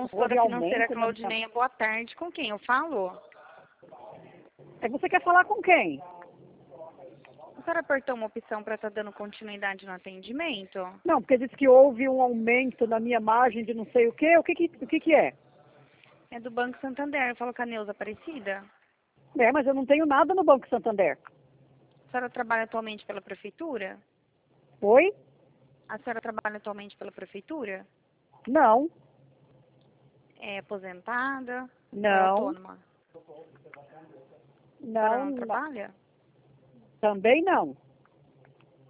consultora Houve financeira aumento, né? Claudineia, boa tarde. Com quem eu falo? Você quer falar com quem? A senhora apertou uma opção para estar dando continuidade no atendimento? Não, porque diz que houve um aumento na minha margem de não sei o quê. O que é? É do Banco Santander. Eu falo com a Neuza Aparecida. É, mas eu não tenho nada no Banco Santander. A senhora trabalha atualmente pela prefeitura? Oi? A senhora trabalha atualmente pela prefeitura? Não, É aposentada? Ou é não, autônoma? A senhora não, não trabalha? também não.